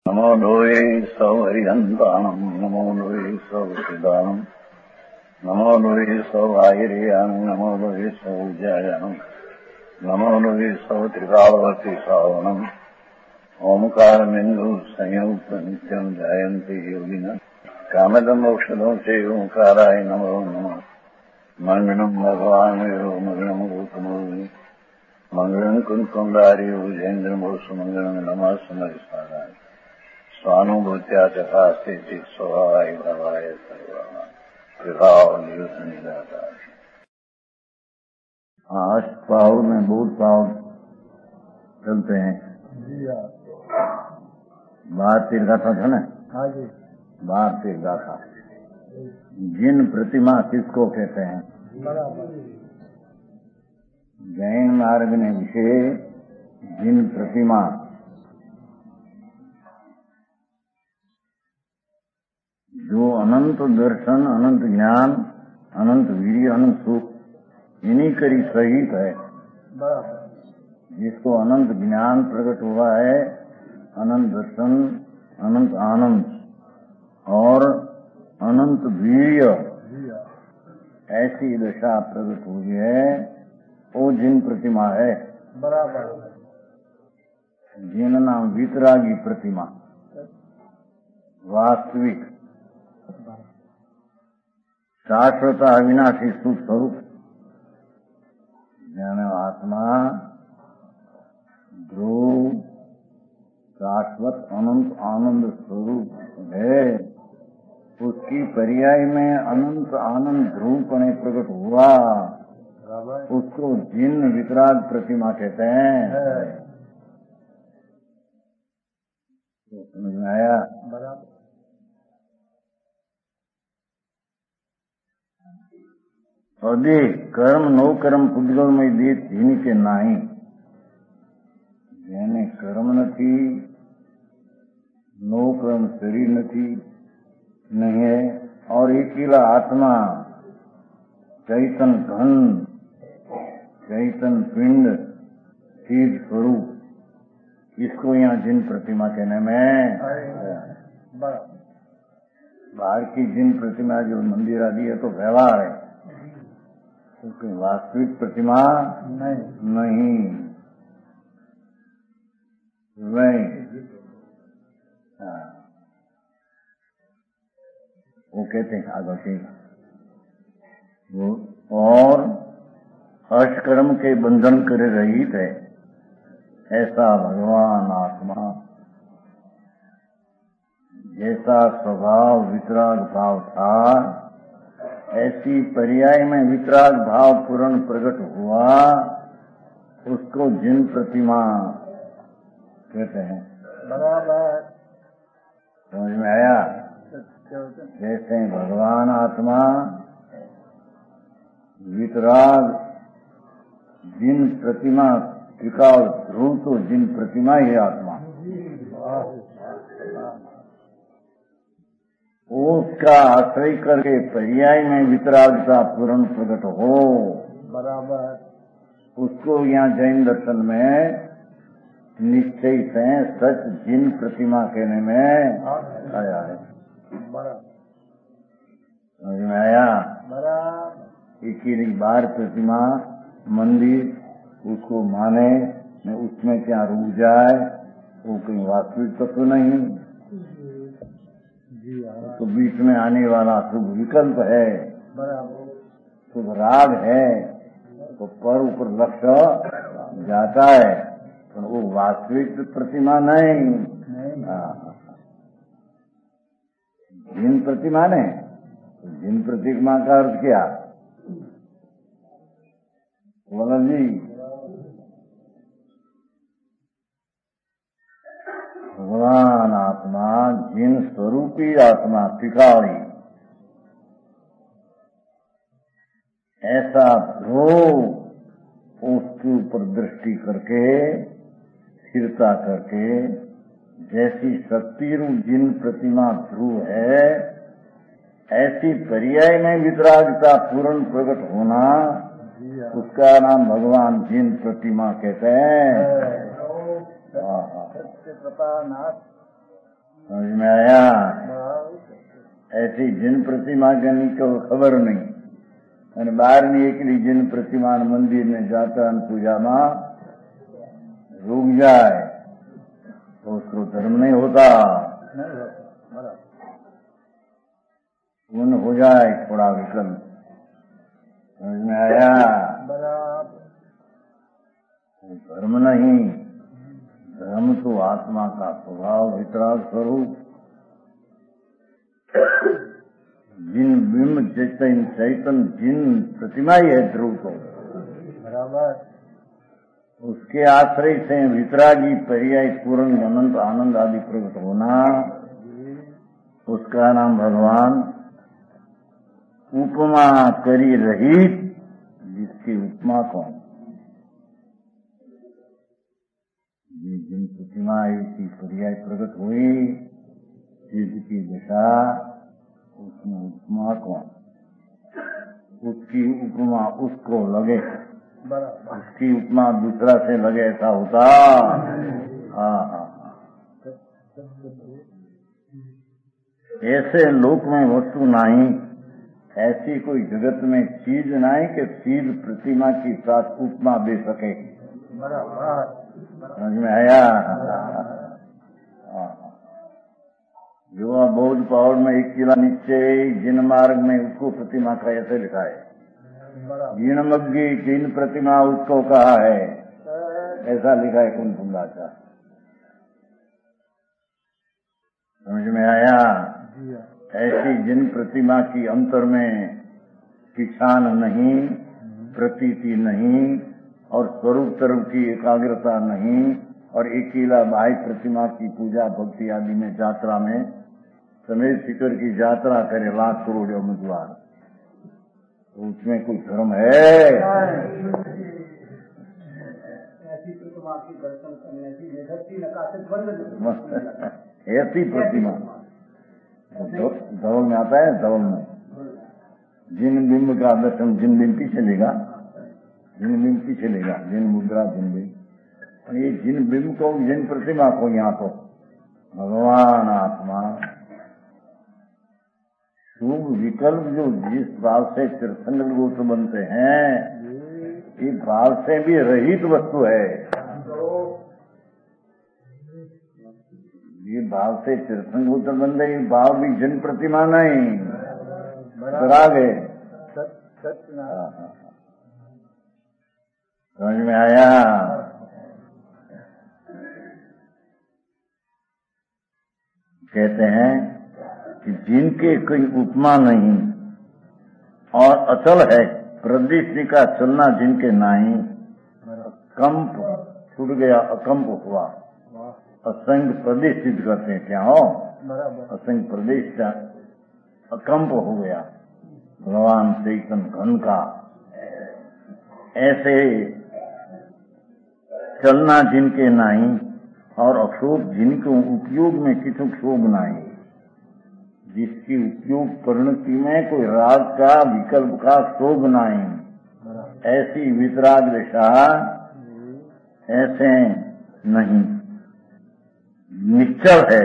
नमो लोये सौहरिहन्ताणम् नमो लोये सौहृदानम् नमो लोये सौभागिर्यानम् नमो लोये सौजायानम् नमो लोये सौत्रिकावती सावनम् ओंकारमिन्दु संयुक्त नित्यम् जायन्ति योगिनः कामदम् मोक्षदम् च ओंकाराय नमो नमः मङ्गलम् भगवान् वीरो मङ्गलम् रूपमोहि मङ्गलम् कुन्कुण्डारि भुजेन्द्रमोसु मङ्गलम् नमः समरिसाराय स्वानुभूत्या चकास्ते स्वभावाय भवाय सर्वभाव। अष्टपाव में बहुत पाव चलते हैं। बाहर तीर गाथा था ना? हाँ जी। बाहर तीर गाथा। जिन प्रतिमा किसको कहते हैं? जैन मार्ग ने विशेष जिन प्रतिमा जो अनंत दर्शन, अनंत ज्ञान, अनंत वीर्य, अनंत सुख इन्हीं करी सहित है। जिसको अनंत ज्ञान प्रकट हुआ है, अनंत दर्शन, अनंत आनंद और अनंत वीर्य, ऐसी दशा प्रकट हुई है, वो जिन प्रतिमा है। बराबर। जिन नाम वितरागी प्रतिमा, वास्तविक शाश्वत अविनाशी सुख स्वरूप ज्ञान आत्मा ध्रुव शाश्वत अनंत आनंद स्वरूप है। उसकी पर्याय में अनंत आनंद ध्रुवपणे प्रकट हुआ, उसको जिन वितराग प्रतिमा कहते हैं। तो समझ में आया? बराबर। अदे कर्म नो कर्म पुद्गलमय देत जिनके नाही, જેને કર્મ નથી, નો કર્મ શરીર નથી, नहीं है, और अकेला आत्मा चैतन घन, चैतन पिंड, सिद्ध स्वरूप, इसको यहाँ जिन प्रतिमा कहने में। बाहर की जिन प्रतिमा जो मंदिर आदि है तो व्यवहार है, क्योंकि वास्तविक प्रतिमा नहीं। वो कहते हैं आगे से वो और अष्टकर्म के बंधन करे रहित है, ऐसा भगवान आत्मा। जैसा स्वभाव वितराग भाव था, ऐसी पर्याय में वितराग भाव पूर्ण प्रकट हुआ, उसको जिन प्रतिमा कहते हैं। बराबर। समझ में आया? जैसे भगवान आत्मा वितराग जिन प्रतिमा त्रिकाल ध्रुव, तो जिन प्रतिमा ही आत्मा, उसका आश्रय करके पर्याय में वितरागता पूर्ण प्रकट हो। बराबर। उसको यहाँ जैन दर्शन में निश्चय से सच जिन प्रतिमा कहने में आया है। समझ में आया? बराबर। इसीलिए बाहर प्रतिमा मंदिर उसको माने, उसमें क्या रुक जाए, वो कहीं वास्तविक तत्व नहीं, तो बीच में आने वाला शुभ विकल्प है। बराबर। शुभ राग है, तो पर ऊपर लक्ष्य जाता है, तो वो वास्तविक प्रतिमा नहीं। जिन प्रतिमा ने, जिन प्रतिमा का अर्थ क्या बोला जी? भगवान आत्मा जिन स्वरूपी आत्मा त्रिकाली, ऐसा ध्रुव, उसके ऊपर दृष्टि करके स्थिरता करके, जैसी शक्ति रूप जिन प्रतिमा ध्रुव है, ऐसी पर्याय में वितरागता पूर्ण प्रकट होना, उसका नाम भगवान जिन प्रतिमा कहते हैं। समझ में आया? ऐसी जिन प्रतिमा करनी को खबर नहीं અને બહારની એકલી જીન પ્રતિમાન મંદિરને જાતા પૂજામાં रुक जाए तो उसको धर्म नहीं होता, पूर्ण हो जाए थोड़ा विकल्प। समझ में आया? धर्म नहीं, धर्म तो आत्मा का स्वभाव वितराग स्वरूप। जिन बिंब चैतन जिन प्रतिमा ही है ध्रुव को, बराबर उसके आश्रय से वितरागी पर्याय पूर्ण अनंत आनंद आदि प्रकट होना, उसका नाम भगवान उपमा करी रहित, जिसकी उपमा कौन? जिन प्रतिमा ऐसी पर्याय प्रकट हुई जिसकी दशा, उसमें उपमा कौन? उसकी उपमा उसको लगे, उसकी उपमा दूसरा से लगे, ऐसा होता? हाँ हाँ हाँ। ऐसे लोक में वस्तु नहीं, ऐसी कोई जगत में चीज नहीं कि चीज प्रतिमा के साथ उपमा दे सके। समझ में आया? युवा बौद्ध पहाड़ में एक किला नीचे जिन मार्ग में उसको प्रतिमा का ऐसे लिखा है, जिन मग्गी जिन प्रतिमा उसको कहा है, ऐसा लिखा है कुंकुंडाचा। समझ में आया? ऐसी जिन प्रतिमा की अंतर में पिछान नहीं, प्रतीति नहीं और स्वरूप तरफ की एकाग्रता नहीं, और अकेला बाह्य प्रतिमा की पूजा भक्ति आदि में यात्रा में समेत शिखर की यात्रा करे लाख करोड़ उम्मीदवार, तो उसमें कोई धर्म है? ऐसी प्रतिमा की दर्शन करने की धरती नकाशित बंद, ऐसी प्रतिमा धवल में आता है। धवल में जिन बिंब का दर्शन, जिन बिंब पीछे लेगा, जिन बिंब पीछे लेगा, जिन मुद्रा जिन बिंब, ये जिन बिंब को जिन प्रतिमा को यहाँ तो भगवान आत्मा शुभ विकल्प जो जिस भाव से तीर्थंकर गोत्र बनते हैं, ये भाव से भी रहित वस्तु है। ये भाव से तीर्थंकर गोत्र बन गए, भाव भी जिन प्रतिमा नहीं, राग है। समझ में आया? कहते हैं कि जिनके कोई उपमा नहीं और अचल है, प्रदृष्टि का चलना जिनके नहीं, कंप छूट गया, अकंप हुआ। असंग प्रदेशित करते हैं क्या हो? असंग प्रदेश अकंप हो गया भगवान चैतन घन का। ऐसे चलना जिनके नहीं और अक्षोभ जिनको उपयोग में किसी क्षोभ नहीं, जिसकी उपयोग परिणति में कोई राग का विकल्प का क्षोभ नहीं, ऐसी वितराग दशा ऐसे नहीं, निश्चल है,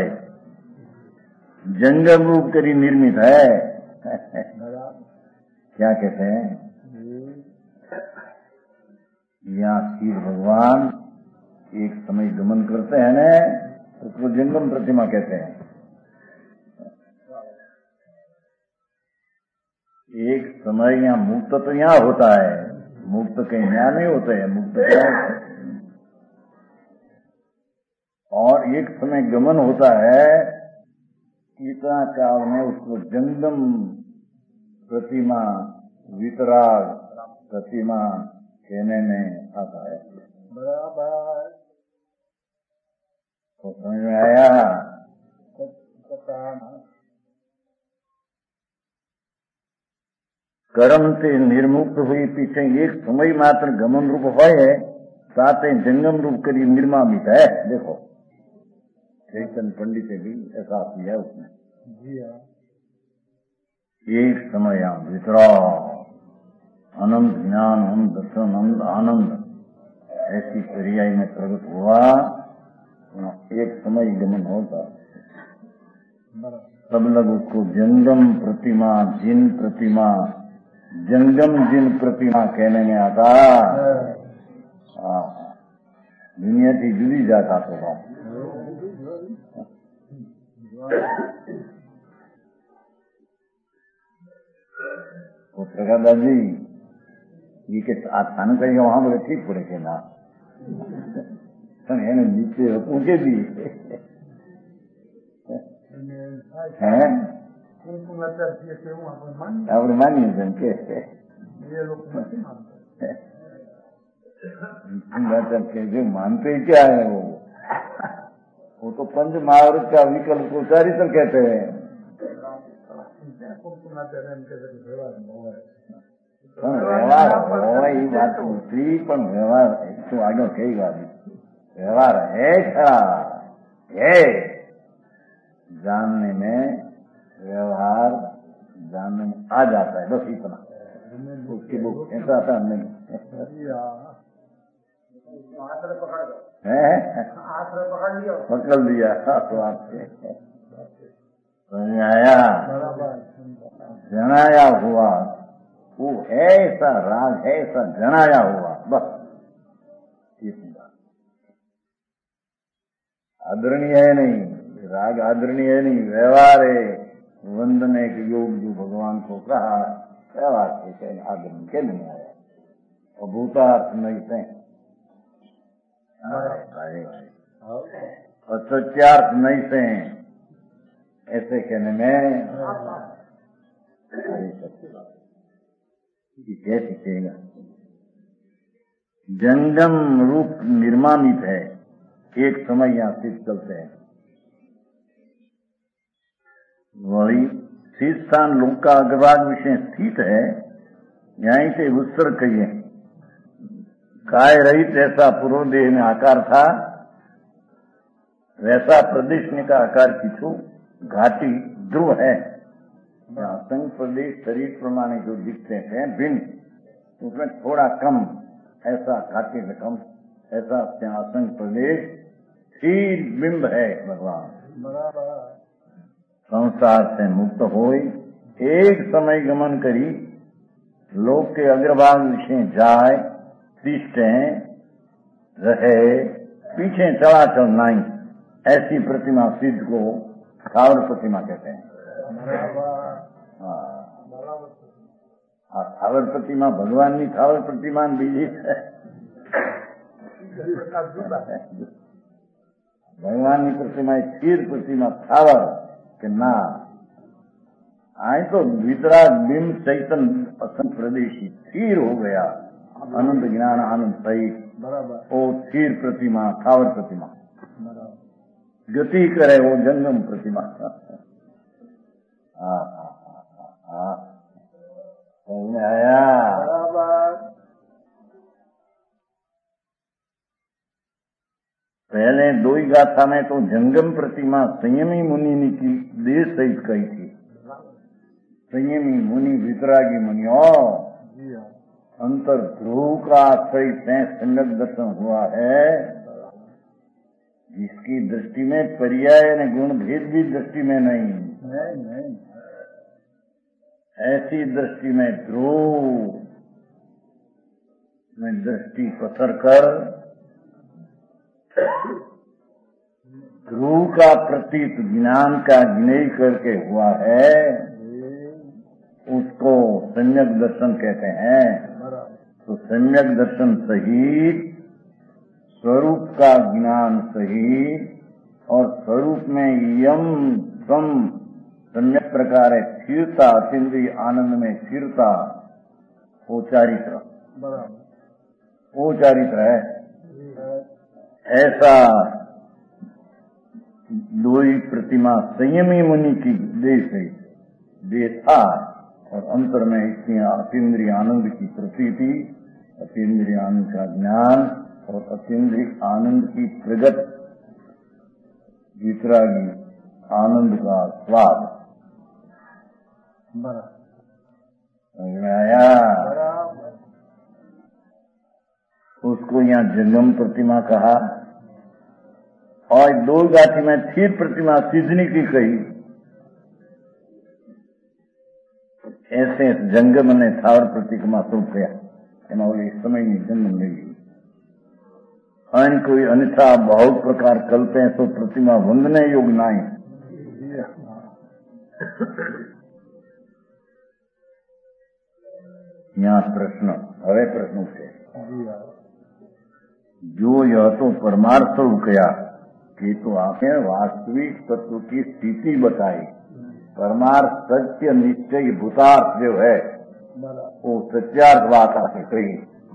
जंगम रूप करी निर्मित है। क्या कहते हैं? यहाँ श्री भगवान एक समय गमन करते हैं न, उसको जंगम प्रतिमा कहते हैं। एक समय यहाँ मुक्त तो यहाँ होता है, मुक्त कहीं यहाँ नहीं होते हैं, मुक्त क्या है? और एक समय गमन होता है, इतना काल में उसको जंगम प्रतिमा, वितराग प्रतिमा कहने में आता है। बराबर तो समझ में आया? कर्म से निर्मुक्त हुई पीछे एक समय मात्र गमन रूप है, साथ जंगम रूप करी निर्मामित है। देखो चैतन पंडित ने भी ऐसा किया उसने। एक समय वितराग, अनंत ज्ञान, अनंत दर्शन, अनंत आनंद ऐसी पर्याय में प्रकट हुआ, एक समय गमन होता। सब लोग उसको जंगम प्रतिमा, जिन प्रतिमा, जंगम जिन प्रतिमा कहने में आता। दुनिया की जुदी जाता तो बात। वो प्रकादाजी ये के थाने कहीं वहां बोले ठीक पड़े के ना એને નીચે ઊંચે દી આપણે માનીએ છીએ કે जो मानते क्या है वो तो पंच महावृत का विकल्प को चारित्र कहते हैं। व्यवहार हो ये बात दूसरी पण व्यवहार तो आगे कई बात व्यवहार है खरा है जानने में व्यवहार जानने में आ जाता है बस इतना उसकी बुक ऐसा आता नहीं पकड़ लिया तो आपसे जनाया हुआ वो ऐसा राग ऐसा जनाया हुआ बस इतना आदरणीय है नहीं राग आदरणीय है नहीं व्यवहार है वंदने के योग जो भगवान को कहा व्यवहार से आदरणीय के नहीं आया और भूतार्थ नहीं थे और सत्यार्थ नहीं थे ऐसे कहने में कैसे कहेगा जंगम रूप निर्मामित है एक समय यहाँ स्थित चलते हैं वही स्थित स्थान लोक का अग्रभाग विषय स्थित है यहीं से उत्सर्ग कहिए काय रहित ऐसा पूर्व देह में आकार था वैसा प्रदेश में का आकार किछु घाटी ध्रुव है असंग प्रदेश शरीर प्रमाणे जो दिखते हैं भिन्न उसमें थोड़ा कम ऐसा घाटी में कम ऐसा असंग प्रदेश स्थिर बिंब है भगवान संसार से मुक्त हो एक समय गमन करी लोक के अग्रभाग विषय जाए तिष्ठे रहे पीछे चलाचल नहीं ऐसी प्रतिमा सिद्ध को स्थावर प्रतिमा कहते हैं। स्थावर प्रतिमा भगवान की स्थावर प्रतिमा बीजी है भगवान की प्रतिमा स्थिर प्रतिमा स्थावर के ना आए तो वितरा बिंब चैतन असंग प्रदेशी स्थिर हो गया अनंत ज्ञान आनंद सहित वो स्थिर प्रतिमा स्थावर प्रतिमा गति करे वो जंगम प्रतिमा आया पहले दो ही गाथा में तो जंगम प्रतिमा संयमी मुनि की देह सहित कही थी संयमी मुनि वितरागी मुनि और अंतर ध्रुव का आश्रय संगत दर्शन हुआ है जिसकी दृष्टि में पर्याय ने गुण भेद भी दृष्टि में नहीं ऐसी दृष्टि में ध्रुव में दृष्टि पसर कर ध्रुव का प्रतीत ज्ञान का ज्ञेय करके हुआ है उसको सम्यक दर्शन कहते हैं। तो सम्यक दर्शन सहित स्वरूप का ज्ञान सहित और स्वरूप में यम सम सम्यक प्रकार है स्थिरता अतीन्द्रिय आनंद में स्थिरता वो चारित्र है ऐसा दो ही प्रतिमा संयमी मुनि की देह था और अंतर में इसकी अतीन्द्रिय आनंद की प्रतीति अतीन्द्रिय आनंद का ज्ञान और अतीन्द्रिय आनंद की प्रगत वितरागी आनंद का स्वाद आया उसको यहाँ जंगम प्रतिमा कहा और दो गाठी में स्थिर प्रतिमा सिद्धनी की कही ऐसे जंगम ने थावर प्रतिमा શું કયા એમાં ઓલી સમયની જન્મ લેવી અને કોઈ અન્યથા બહુ પ્રકાર કલ્પે તો પ્રતિમા વંદને યોગ નાય. यहाँ प्रश्न હવે प्रश्न છે जो यह तो परमार्थ कया कि तो आपने वास्तविक तत्व की स्थिति बताई. परमार्थ सत्य निश्चय भूतार्थ जो है वो सत्यार्थ बात आपने कही.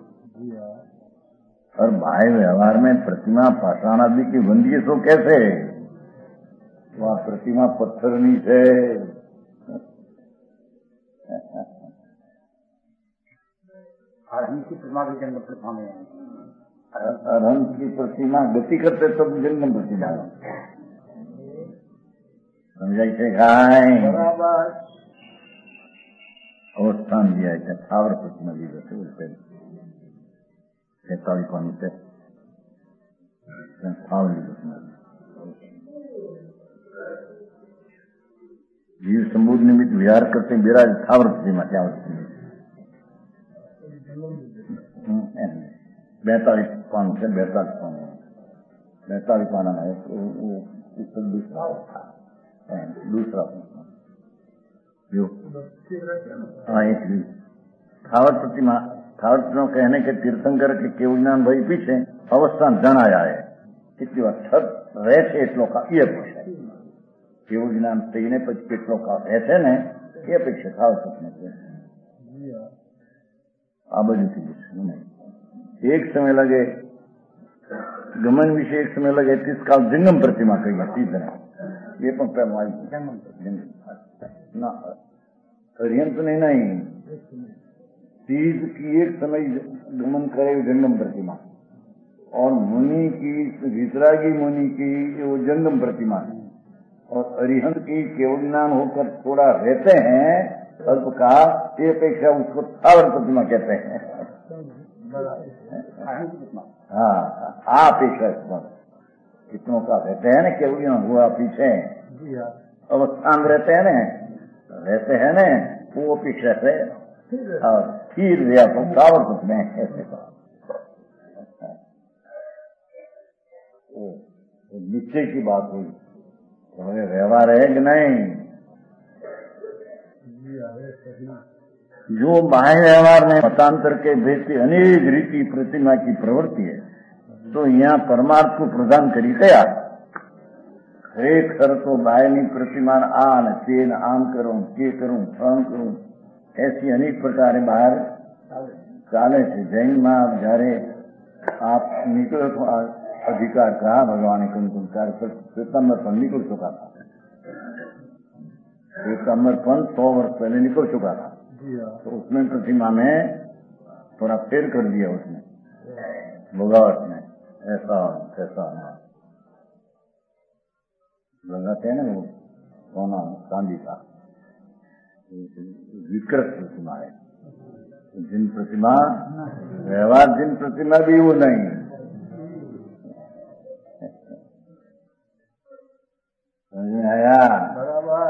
और भाई व्यवहार में प्रतिमा पाषाण आदि की वंदिए तो कैसे वह प्रतिमा पत्थरनी है. अरहंत की प्रतिमा भी जंगम प्रतिमा में है. अरहंत की प्रतिमा गति करते तब जंगम प्रतिमा समझाई છે કાંઈ बराबर અવસ્થાન दिया है थावर प्रतिमा લીધો છે उससे 43 पानी से थावर લીધો जीव संबोध निमित्त विहार करते बिराज थावर प्रतिमा क्या होती है 42 पान से 42 पाना है वो दूसरा जो हाँ एक थावर प्रतिमा कहने के तीर्थंकर के केवल ज्ञान भाई पीछे अवस्थान जनाया है કેટલી વાર છત રહે છે એટલો કા એ અપેક્ષા કેવું જ્ઞાન થઈને પછી કેટલો કા રહે છે ને એ અપેક્ષા થાવર પ્રતિમા છે. આ બધું एक समय लगे गमन विषय एक समय लगे तीस काल जंगम प्रतिमा कही तीसरा ये पण ना पर्यंत नहीं तीज की एक समय गमन करे जंगम प्रतिमा और मुनि की वितरागी मुनि की वो जंगम प्रतिमा और अरिहंत की केवल ज्ञान होकर थोड़ा रहते हैं अल्पकाल ये अपेक्षा उसको थावर प्रतिमा कहते हैं. हाँ अपेक्षा कितनों का रहते हैं ना केवल हुआ पीछे अवस्थान रहते हैं ना वो अपेक्षा से और फिर दिया तो थावर प्रतिमा ऐसे निश्चय की बात हुई तो व्यवहार है कि नहीं. जो बाह्य व्यवहार में मतांतर के भेद से अनेक रीति प्रतिमा की प्रवृत्ति है तो यहाँ परमार्थ को प्रदान करी गया. खरेखर तो बाह्य प्रतिमा आन तेन आम करूं के करूं फल करूं ऐसी अनेक प्रकार बाहर चाले છે. जैन में जયારે आप निकलो तो अधिकार कहा भगवान ने कंकार श्वेतांबर पर निकल चुका था. श्वेतांबर पर 100 वर्ष पहले निकल चुका था तो उसमें प्रतिमा में थोड़ा फेर कर दिया उसने बुगावट में ऐसा लगाते हैं ना वो सोना चांदी का विकृत प्रतिमा है. जिन प्रतिमा व्यवहार जिन प्रतिमा भी वो नहीं समझ में आया. बराबर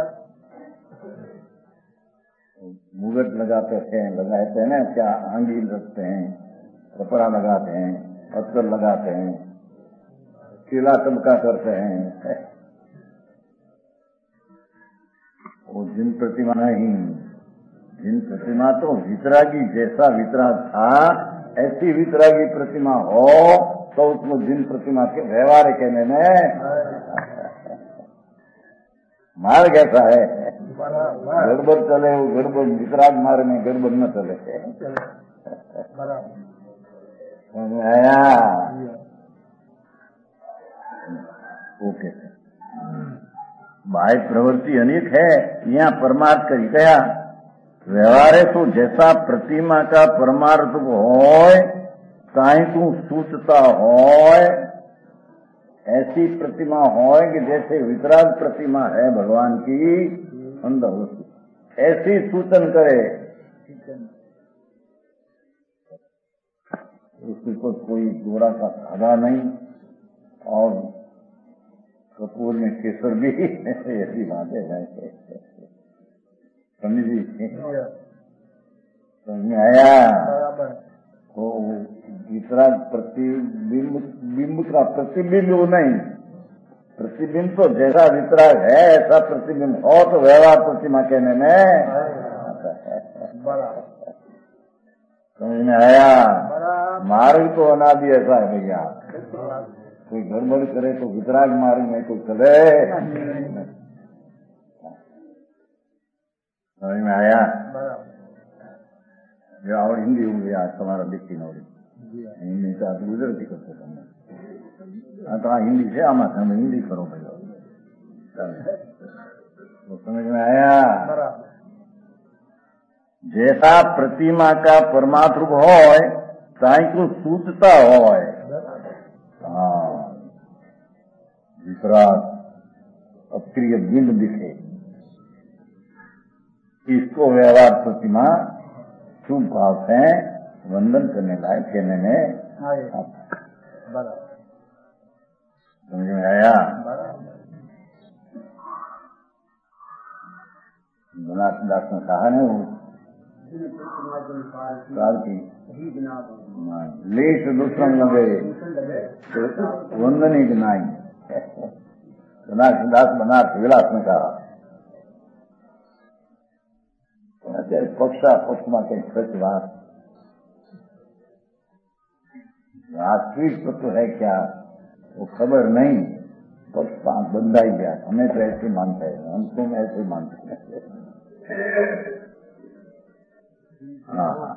मुगट लगाते हैं ना क्या आंगील रखते हैं कपड़ा लगाते हैं पत्थर लगाते हैं किला चमका करते हैं वो जिन प्रतिमा नहीं. जिन प्रतिमा तो वितरागी जैसा वितराग था ऐसी वितरागी प्रतिमा हो तो उसमें जिन प्रतिमा के व्यवहार कहने में मार्ग ऐसा है गड़बड़ चले वो गड़बड़ वितराग मार्ग में गड़बड़ न चले. आया ओके. बाह्य प्रवृत्ति अनेक है यहाँ परमार्थ कही गया. व्यवहार है तो जैसा प्रतिमा का परमार्थ होय ताई तू सूचता होय ऐसी प्रतिमा होय कि जैसे वितराग प्रतिमा है भगवान की अंदर ऐसी सूचन करे उसके ऊपर कोई गोरा का धागा नहीं और कपूर में केसर भी ऐसी बातें हैं समझी समझ में आया? बराबर। तो वितराग बिंब का प्रतिबिंब वो नहीं, प्रतिबिंब तो जैसा वितराग है ऐसा प्रतिबिंब हो तो व्यवहार प्रतिमा कहने में बराबर। समझ में आया? बराबर। मार्ग तो अनादि ऐसा है भैया, कोई गड़बड़ करे तो वितराग मार्ग में कोई चले। समझ में आया? बराबर। और हिंदी हो गया आज तुम्हारा लिखी नौड़ी, हिंदी का गुजरती करते तुमने तो हिंदी से आमा था, हिंदी करो भैया, तो समझ में आया? बराबर। जैसा प्रतिमा का परमात्म रूप होय ताई को सूचता होय। हाँ, वितराग अक्रिय बिंब दिखे, इसको व्यवहार प्रतिमा शुभ भाव से वंदन करने लायक कहने में बराबर। समझ में आया? दास ने कहा ना वो काल की लेश दूसरा लगे वंदन ही गिनाई, दास बनारस विलास ने कहा पक्षा पक्षमा के सच बात वास्तविक तत्व है क्या वो खबर नहीं, पक्षपात बंधा ही गया। हमें तो ऐसे मानते हैं, हम तुम ऐसे मानते हैं। हाँ,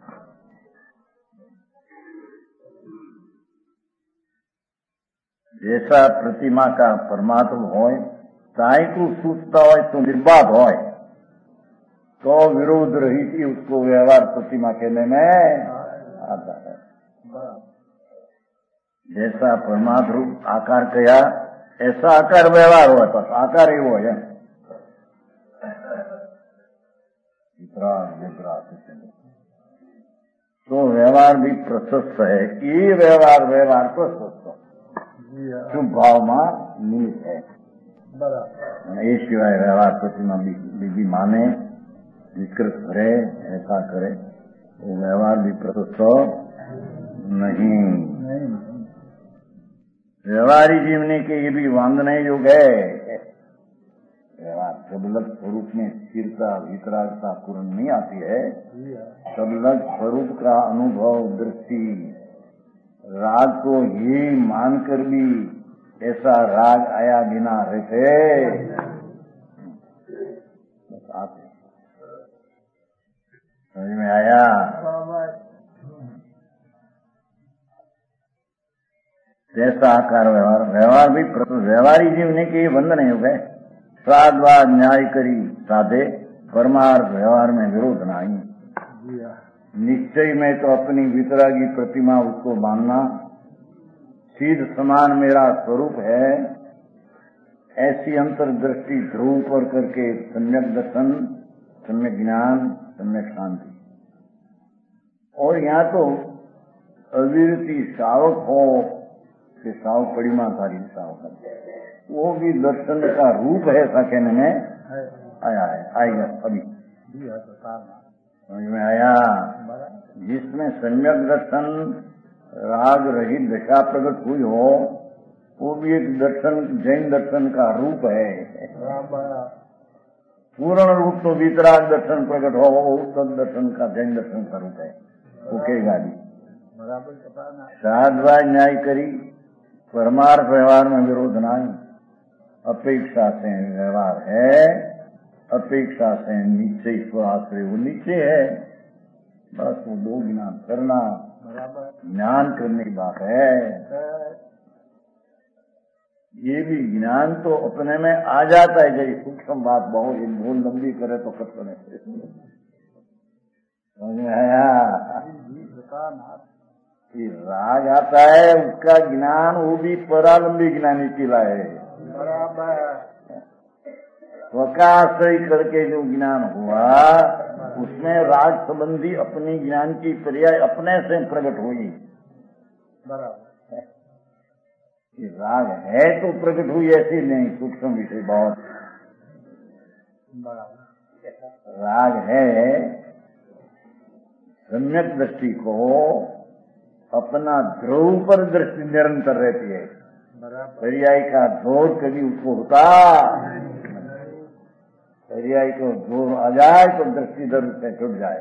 जैसा प्रतिमा का परमात्मा होय ताई को सूचता हो तो निर्बाध होय तो विरोध रहित ही उसको व्यवहार प्रतिमा कहने में आता है। जैसा परमात्मा रूप आकार कया ऐसा आकार व्यवहार हुआ, बस आकार ही वो है। तो व्यवहार भी प्रशस्त है, ये व्यवहार प्रशस्त शुभ भाव में निहित है। ये सिवाय व्यवहार प्रतिमा भी माने विकृत करे ऐसा करे वो व्यवहार भी प्रशस्त नहीं। व्यवहारी जीवनी के ये भी वांदने युग है। व्यवहार सबलग स्वरूप में स्थिरता वितरागता पूर्ण नहीं आती है, सबलग स्वरूप का अनुभव दृष्टि राग को ही मानकर भी ऐसा राग आया बिना रहते समझ में आया? जैसा आकार व्यवहार भी व्यवहारी जीवने के बंधन युग है। श्राद्धवाद न्याय करी साधे परमार्थ व्यवहार में विरोध नहीं। निश्चय में तो अपनी वितरागी प्रतिमा उसको मानना सीध समान मेरा स्वरूप है, ऐसी अंतर्दृष्टि ध्रुव पर करके सम्यक दर्शन सम्यक ज्ञान सम्यक शांति। और यहाँ तो अविरति सावक हो कि साव पड़ी मां तारी सावक, वो भी दर्शन का रूप है ऐसा कहने में आया है, आएगा अभी समझ में आया? जिसमें सम्यक दर्शन राग रहित दशा प्रकट हुई हो वो भी एक दर्शन जैन दर्शन का रूप है। पूर्ण रूप तो वितराग दर्शन प्रकट हो वो सब दर्शन का जैन दर्शन का रूप है, वो कहेगा भी साधवा न्याय करी परमार्थ व्यवहार में विरोध नहीं। अपेक्षा से व्यवहार है, अपेक्षा से नीचे आश्रय वो नीचे है, बस वो दो ज्ञान करना ज्ञान करने की बात है। ये भी ज्ञान तो अपने में आ जाता है, जैसे सूक्ष्म बात बहुत एक भूल लंबी करे तो कट करे समझ में आया? राग आता है उसका ज्ञान वो भी परालंबी ज्ञानी किला है। स्वकाश्रय करके जो ज्ञान हुआ उसमें राग संबंधी अपनी ज्ञान की पर्याय अपने से प्रकट हुई। राग है तो प्रकट हुई ऐसी नहीं, सूक्ष्म विषय बहुत राग है सम्यक दृष्टि को अपना ध्रुव पर दृष्टि निरंतर रहती है। पर्याय का जोर कभी उसको होता, पर्याय को जोर आ जाए तो दृष्टि दर से छुट जाए।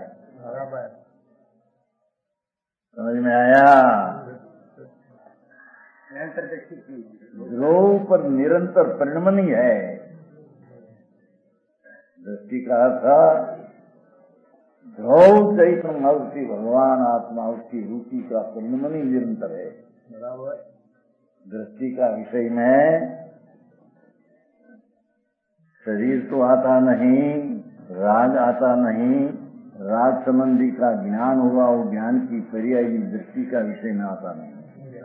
समझ में आया? ध्रुव पर निरंतर परिणमनी है। दृष्टि का अर्थ ध्रुव चैतन्य उसकी भगवान आत्मा उसकी रुचि का परिणमनी निरंतर है। दृष्टि का विषय में शरीर तो आता नहीं, राग आता नहीं, राग संबंधी का ज्ञान हुआ, वो ज्ञान की पर्यायी दृष्टि का विषय में आता नहीं।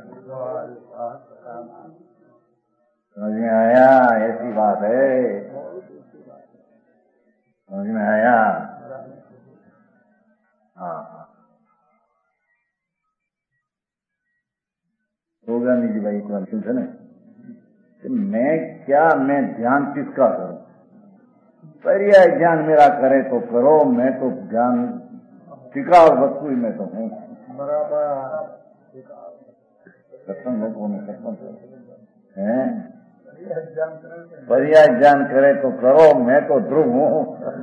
समझ में आया? ऐसी बात है। समझ में आया? हाँ होगा नहीं जी भाई, इतना सुनते ना कि मैं ध्यान किसका करूं? पर्याय ज्ञान मेरा करे तो करो, मैं तो ज्ञान टिकाऊ वस्तु ही मैं तो हूँ। सत्संग लोगों में सत्संग है, पर्याय ज्ञान करे तो करो, मैं तो ध्रुव हूँ।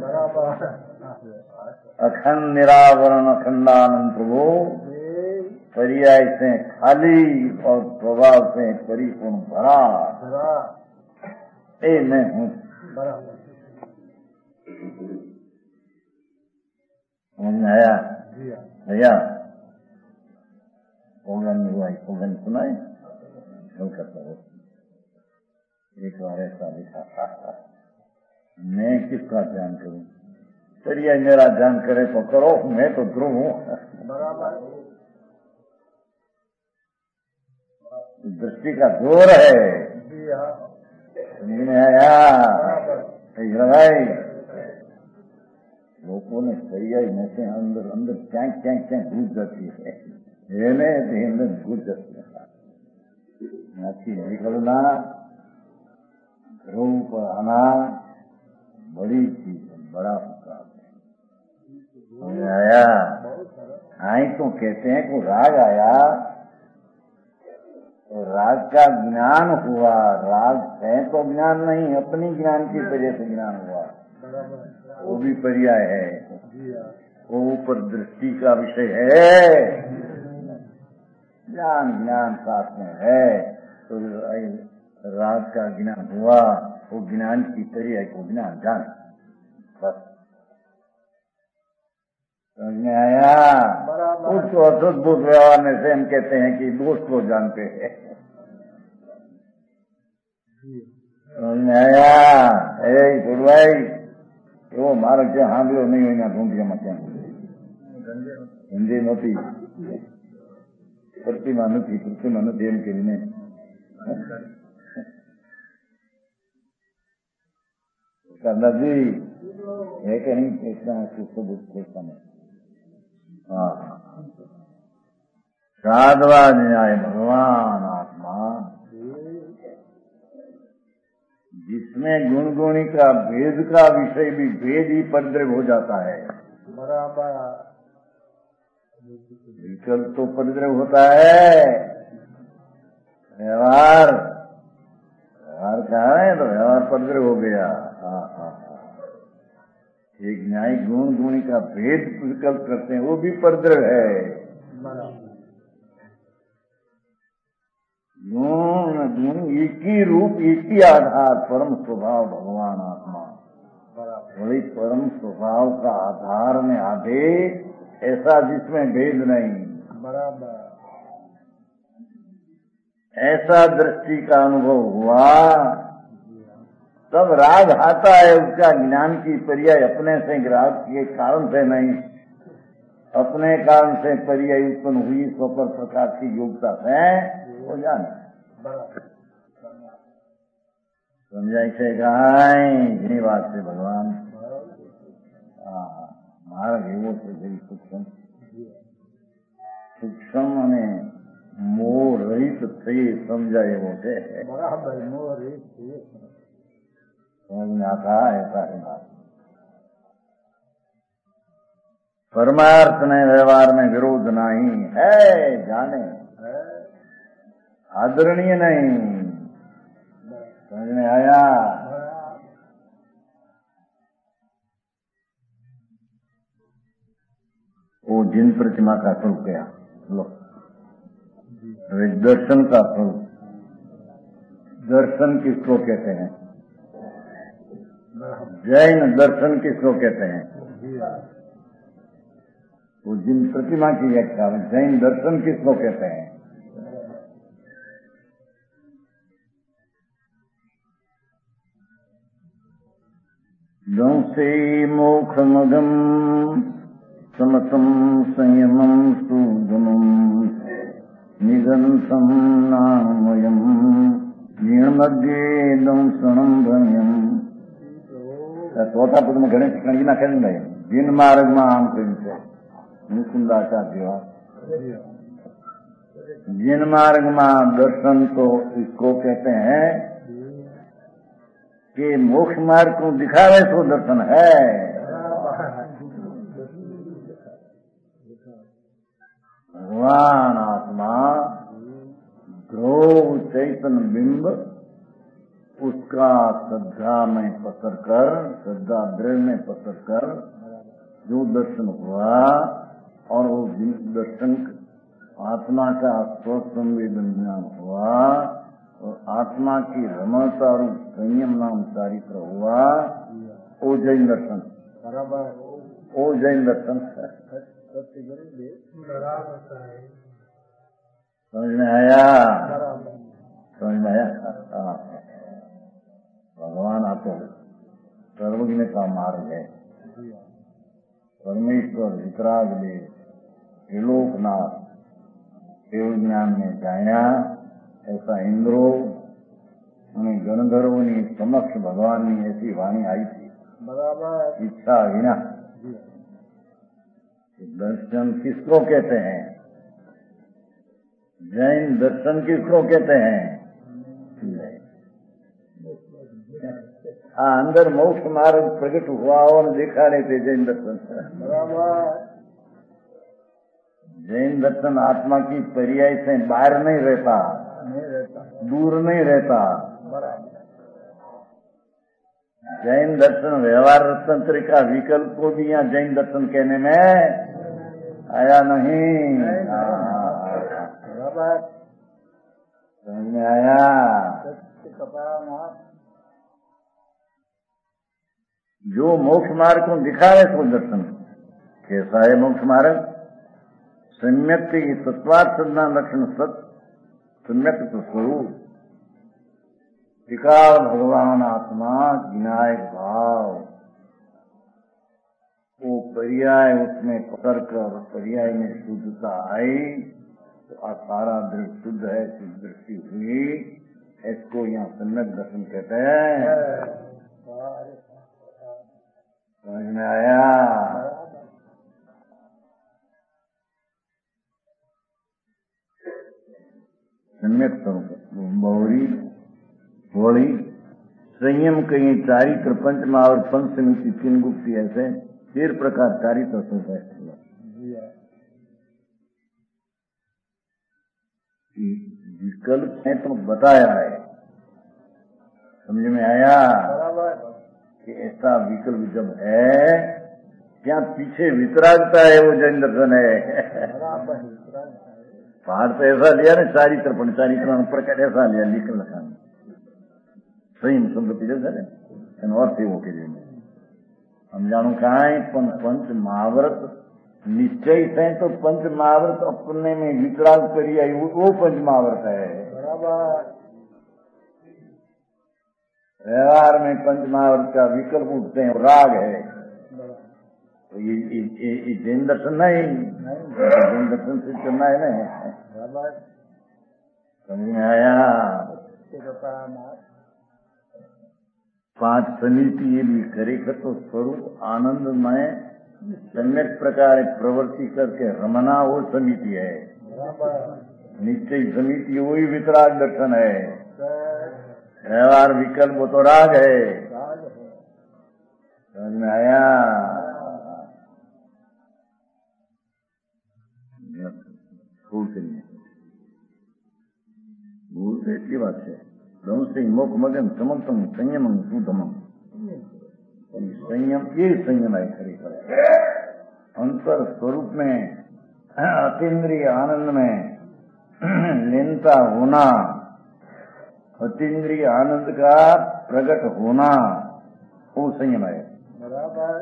अखंड निरावरण अखंडानंद प्रभु, पर्याय से खाली और स्वभाव से परिपूर्ण भरा, ए मैं हूँ। समझ में आया भैया? ओगन हुआ, ओगन सुनाए करता हो। एक बार ऐसा लिखा था, मैं किसका ध्यान करूं? पर्याय मेरा ध्यान करे तो करो, मैं तो ध्रुव हूँ। दृष्टि का जोर है। समझ में आया भाई? लोगों ने पर्याय में से अंदर अंदर चैंक चैंक चैंक घुस जाती है, अंदर घुस जाती है। अच्छी निकलना, ध्रुव पर आना बड़ी चीज है, बड़ा उपकार है। समझ में आया? आई तो कहते हैं को राग आया तो राग का ज्ञान हुआ, राग है तो ज्ञान नहीं, अपनी ज्ञान की वजह से ज्ञान हुआ, वो भी पर्याय है। वो ऊपर दृष्टि का विषय है, ज्ञान साथ में है, तो राग का ज्ञान हुआ, वो ज्ञान की पर्याय को ज्ञान जान। बस समझ में आया? उसको अद्भुत व्यवहार में से हम कहते हैं कि दोष को जानते हैं। समझ में आया? गुरुभाई वो मारो क्या हांभ्यो नहीं होना ढूंढिया क्या हिंदी नती प्रतिमा નથી એમ કરીને दादाजी है कि नहीं? इतना उसको बोलता नहीं। हाँ साधवा न्याय भगवान आत्मा, जिसमें गुण गुणी का भेद का विषय भी भेद ही परिद्रव हो जाता है। बराबर विकल्प तो परिद्रव होता है, व्यवहार कहा है तो व्यवहार परिद्रव हो गया। एक न्याय गुण गुणी का भेद विकल्प करते हैं, वो भी परिद्रव है। गुण एक ही रूप, एक ही आधार, परम स्वभाव भगवान आत्मा, वही परम स्वभाव का आधार में आधे, ऐसा जिसमें भेद नहीं। बराबर ऐसा दृष्टि का अनुभव हुआ तब राग आता है। उसका ज्ञान की पर्याय अपने से, राग के कारण से नहीं, अपने कारण से पर्याय उत्पन्न हुई स्वपर प्रकाश की योग्यता से हो जाना। समझाई से घनी बात से भगवान मार्ग एवो છે very સૂક્ષ્મ અને મોહ રહિત થઈ સમજાય એવો છે। બરાબર મોહ રહિત समझ में आता है ऐसा है बात। परमार्थ ने व्यवहार में विरोध नहीं है, जाने आदरणीय नहीं। समझ में आया? वो जिन प्रतिमा का स्वरूप गया, लो दर्शन का स्वरूप। दर्शन किसको कहते हैं? जैन दर्शन किसको कहते हैं? वो जिन प्रतिमा की व्याख्या में जैन दर्शन किसको कहते हैं? दंसे मोक्षमगम समसम संयमं सुदमं निगंसं नामयं निर्मध्ये दंसनं भयं। ચોથા પદમાં ગણેશ કણગી નાખે ને ભાઈ, જીન માર્ગમાં આમ કહ્યું છે મુકુંદાચાર્ય। जिन मार्ग में दर्शन तो इसको कहते हैं कि मोक्ष मार्ग को दिखावे सो दर्शन है। भगवान आत्मा ध्रुव चैतन्य बिंब उसका श्रद्धा में पसर कर, श्रद्धा द्रव्य में पसर कर जो दर्शन हुआ, और वो दर्शन आत्मा का स्वसंवेदन ज्ञान हुआ, और आत्मा की रमणता रूप संयम नाम चारित्र हुआ, वो जैन दर्शन। बराबर, वो जैन दर्शन। समझ में आया? समझ में आया? भगवान आपको सर्वज्ञ का मार्ग है। परमेश्वर वितराग दे त्रिलोकनाथ देव ज्ञान में जाया, ऐसा इंद्रो અને ગણધર્વોની સમક્ષ ભગવાનની ऐसी वाणी आई थी। बराबर, इच्छा विना। दर्शन किसको कहते हैं? जैन दर्शन किसको कहते हैं? अंदर मोक्ष मार्ग प्रकट हुआ और देखा रहे थे जैन दर्शन। जैन दर्शन आत्मा की पर्याय से बाहर नहीं रहता, दूर नहीं रहता। जैन दर्शन व्यवहार तंत्र का विकल्प को भी यहाँ जैन दर्शन कहने में आया नहीं। समझ में आया? जो मोक्ष मार्ग को दिखावे सो दर्शन। कैसा है मोक्ष मार्ग? सम्यक सत्वार्थ सदना लक्षण सत सम्यक तो स्वरूप विकार भगवान आत्मा विनायक भाव, वो पर्याय उसमें पकड़ कर पर्याय में शुद्धता आई तो सारा दृष्टि शुद्ध है, शुद्ध दृष्टि हुई। इसको यहाँ सम्यक दर्शन कहते हैं। समझ में आया? सम्यक स्वरूप बहुरी होली संयम कहीं चारित्र पंचमा और पंचमिति तीन गुप्ती, ऐसे 13 प्रकार चारित्र स्वरूप है। विकल्प है तो बताया है। समझ में आया कि ऐसा विकल्प जब है, क्या पीछे वितरागता है, वो जैन दर्शन है। पहाड़ तो ऐसा लिया ना चारित्र, पण चारित्र प्रकार ऐसा लिया लिखल लखा संयम शब्द पीछे सर और थे वो के लिए हम जानू कहा है पंच महाव्रत निश्चय है, तो पंच महाव्रत अपने में विकराल पर्याय वो पंच महाव्रत है। व्यवहार में पंच महाव्रत का विकल्प उठते हैं, राग है। तो ये जैन दर्शन नहीं, जैन दर्शन से चलना है ना। समझ में आया? 5 समिति ये भी खरेखर तो स्वरूप आनंदमय सम्यक प्रकार प्रवृत्ति करके रमना वो समिति है। निश्चय समिति वही वितराग दर्शन है। व्यवहार विकल्प तो राग है। समझ में आया? ભૂલ કરીએ. ભૂલ તો એટલી વાત છે. ધમસિંહ મોક મગન સમંતમ સંયમ સુધમમ. संयम ये संयम है खरीखर अंतर स्वरूप में अतीन्द्रिय आनंद में लीनता होना, अतीन्द्रिय आनंद का प्रकट होना, वो संयम है. बराबर.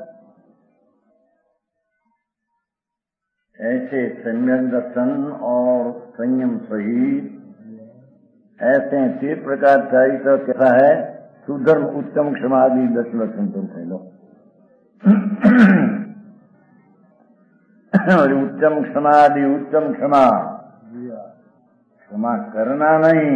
ऐसे सम्यक दर्शन और संयम सहित ऐसे 3 प्रकार चाहिए. कैसा है? सुधर्म उत्तम क्षमादि 10 लक्षण तुम कह लो. और उत्तम क्षमादि उत्तम क्षमा, क्षमा करना नहीं,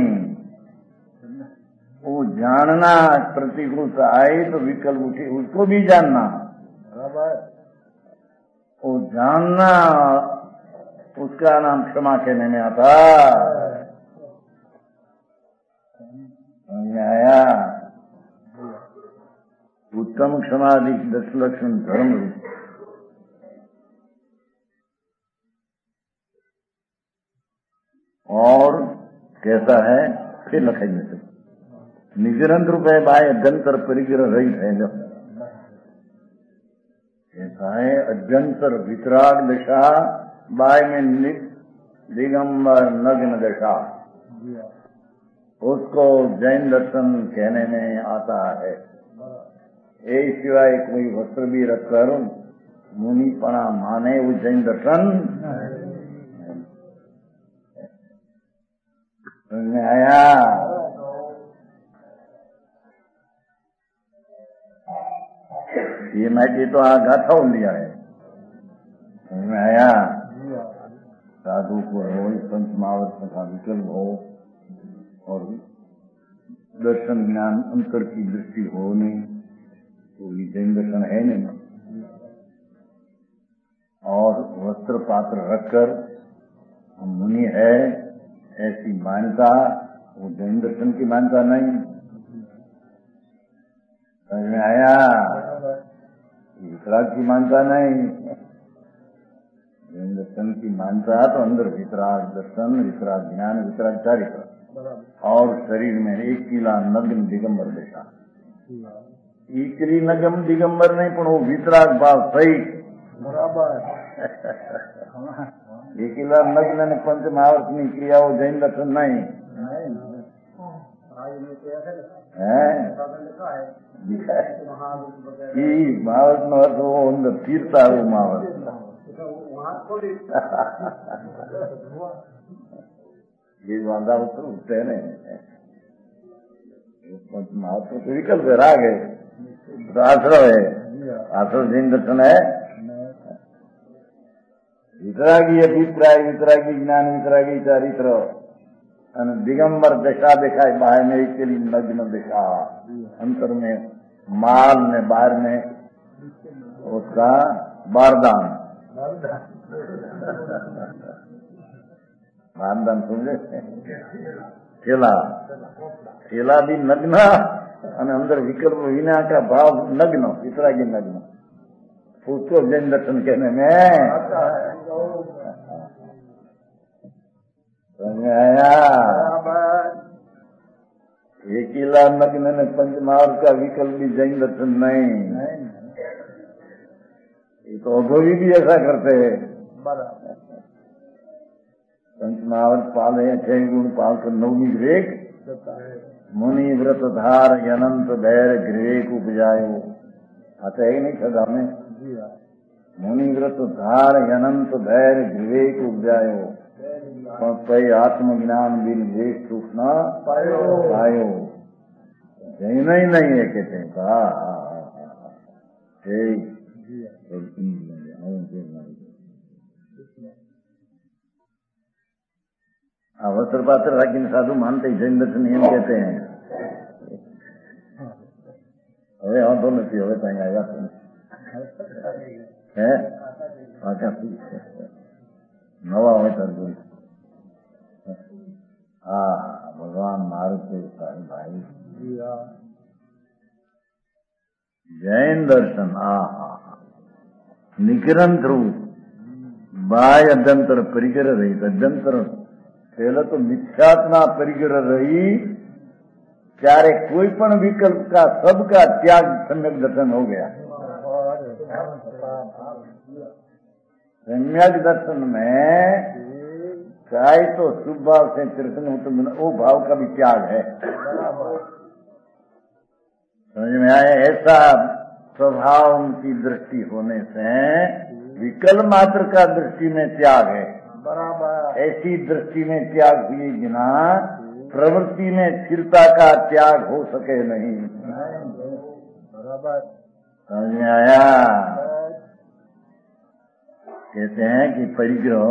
वो जानना. प्रतिकूलता आए तो विकल्प उठे उसको भी जानना. बराबर. वो जानना, उसका नाम क्षमा कहने में आता. समझ आया? उत्तम क्षमादि 10 लक्षण धर्म रूप. और कैसा है? फिर लखेंगे सब निगरंत रूप है. बाय अभ्यंतर परिग्रह रहित है. जब ऐसा है अभ्यंतर वितराग दशा, बाय में दिगंबर नग्न दशा, उसको जैन दर्शन कहने में आता है. ये सिवाय कोई वस्त्र भी रखकर मुनिपना माने वो जैन दर्शन में आया. ये मैं तो गाथा लिया है. में आया. साधु को हो, संत महावत का विकल्प हो और दर्शन ज्ञान अंतर की दृष्टि हो नहीं तो ये जैन दर्शन है नहीं. और वस्त्र पात्र रखकर हम मुनि है ऐसी मान्यता, वो जैन दर्शन की मान्यता नहीं. समझ में आया? वितराग की मान्यता नहीं. जैन दर्शन की मान्यता तो अंदर वितराग दर्शन, वितराग ज्ञान, वितराग चारित्र और शरीर में एक किला नग्न दिगंबर दशा. ईकरी नगम दिगंबर नहीं पण वो वितराग भाव सहित. बराबर. एकीला नग्न ने पंच महावर्तनी क्रियाओं जैन दर्शन नहीं है. महावर्त નો અર્થ અંદર તીર્થા એવું महावर्त. ये वादा उठते है पंच महावर्त तो विकल्प है, राग है, तो आश्रव है. आश्रव जैन दर्शन है. वितरागी अभिप्राय, वितरागी ज्ञान, वितरागी चारित्र અને દિગંબર દશા દેખાય. बाहर में एक नग्न दिखा, अंतर में माल ने बाहर में उसका बारदान. बारदान समझे? ठेला. ठेला भी नग्न અને अंदर विकल्प विना का भाव नग्न, वितरागी नग्न. उसको जैन दर्शन कहने में समझ आया? एकीला नग्न ने पंचमार्ग का विकल्प भी जैन दर्शन नहीं. ये तो अघोरी भी ऐसा करते हैं. पंचमार्ग पाले 6 गुण पाल कर 9वीं विवेक मुनि व्रत धार अनंत धैर्य विवेक उपजायो. आता है नहीं सदा में? मुनि व्रत धार अनंत धैर्य विवेक उपजायो. कई आत्मज्ञान बिन विवेक सुख न पायो. जैन ही नहीं है कहते हैं. वस्त्र पात्र राखी साधु मानते जैन दर्शन एम कहते हैं. હવે વાંધો નથી. હવે ત્યાં આવ્યા હે પાછા નવા હોય તો હા ભગવાન મારું છે ભાઈ. जैन दर्शन निकिरंत रूप બાહ્ય અભ્યંતર પરિગ્રહ રહિત અભ્યંતર पहले तो मिथ्यात्मा परिग्रह रही ત્યારે कोई पण विकल्प का सबका त्याग सम्यक दर्शन हो गया। सम्यक दर्शन में चाहे तो शुभ भाव से कृष्ण वो भाव का भी त्याग है। समझ में आया? ऐसा स्वभाव की दृष्टि होने से विकल्प मात्र का दृष्टि में त्याग है। ऐसी दृष्टि में त्याग हुए बिना प्रवृत्ति में स्थिरता का त्याग हो सके नहीं। समझ में आया? कहते हैं कि परिग्रह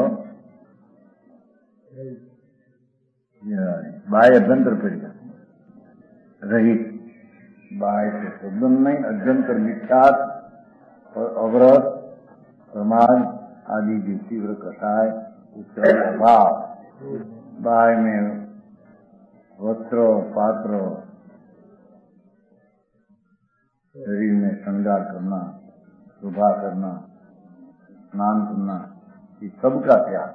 बाह्य अभ्यंतर परिग्रह रहित, बाह्य से शुद्धम नहीं, अभ्यंतर मिथ्यात और अवरत समाज आदि की तीव्र कटाय उसका अभाव, बाह्य में वस्त्र पात्र शरीर में श्रृंगार करना, शोभा करना, स्नान करना, ये सबका त्याग,